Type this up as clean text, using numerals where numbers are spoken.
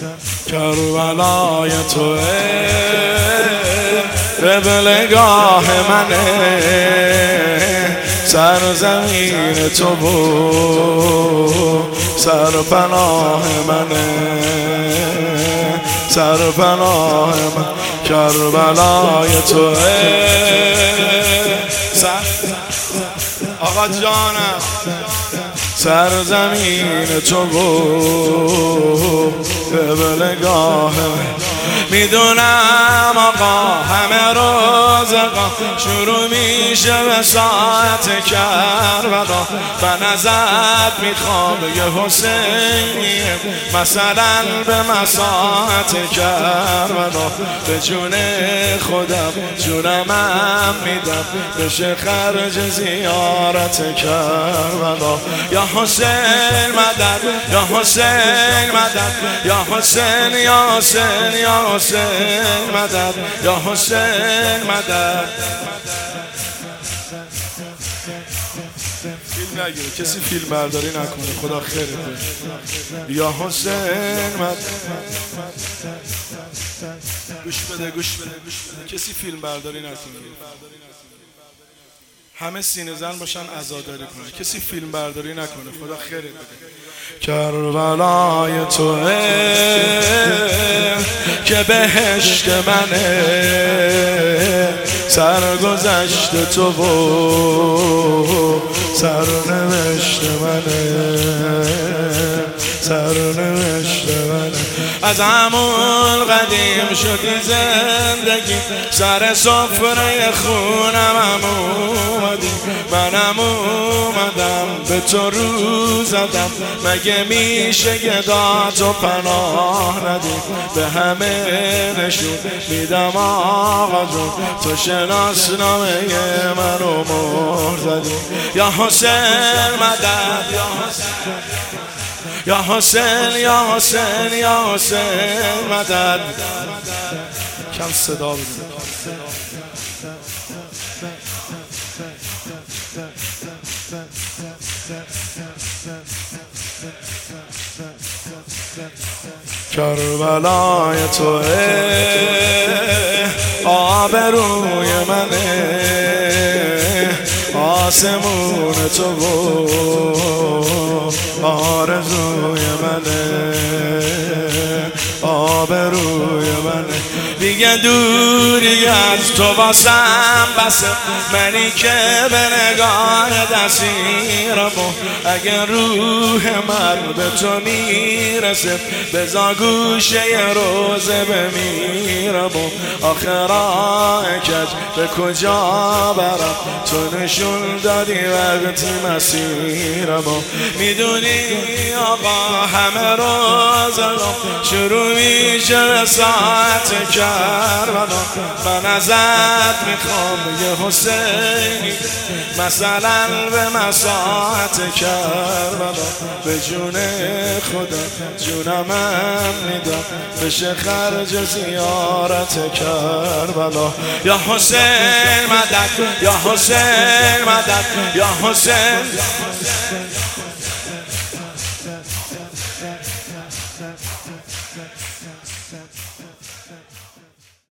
کربلای تو قبلگاه منه، سرزمین تو بود سرپناه منه، سرپناه من. کربلای تو آقا جانم، سرزمین تو بود قبلگاه. میدونم آقا همه روزگاه شروع میشه به ساعت کربلا، من ازت میخوام یه حسینی مثلا به مساحت کربلا، به جون خودم جونمم میدم بشه خرج زیارت کربلا. یا حسین مدد، یا حسین مدد، یا حسین، یا حسین، یا حسین مدد، یا حسین مدد. فیلم نگیره، کسی فیلم برداری نکنه، خدا خیرت بده. یا حسین مدد. گوش بده، گوش بده، گوش بده، کسی فیلم برداری نکنه، همه سینه زن باشن عزاداری کنن، کسی فیلم برداری نکنه، خدا خیرت بده. کربلای تو که بهشت منه، سرگذشت تو و سرنوشت منه، سرنوشت منه. از همون قدیم شدی زندگی، سر سفره خونم اومدی، منم اومدم به تو رو زدم، مگه میشه گداتو پناه ندی؟ به همه نشون میدم آقا جون، تو شناسنامه منو مهر زدی. یا حسین مدد، یا حسین، یا حسین، یا حسین، یا حسین مدد. کم صدا بزن. کربلای تو آبروی منه، آسمون تو آرزوی منه، آبروی منه. دیگه دوری از تو واسم بسه، منی که به نگاه دستیرم، اگه روح من به تو میرسه بزا گوشه روزه بمیرم. آخه راه کج به کجا برم، تو نشون دادی وقتی مسیرم. میدونی آقا همه روزگاه شروع میشه به ساعت کربلا، من ازت میخوام یه حسینی مثلا به مساحت کربلا، به جون خودم جونمم میدم بشه خرج زیارت کربلا. یا حسین مدد، یا حسین مدد، یا حسین.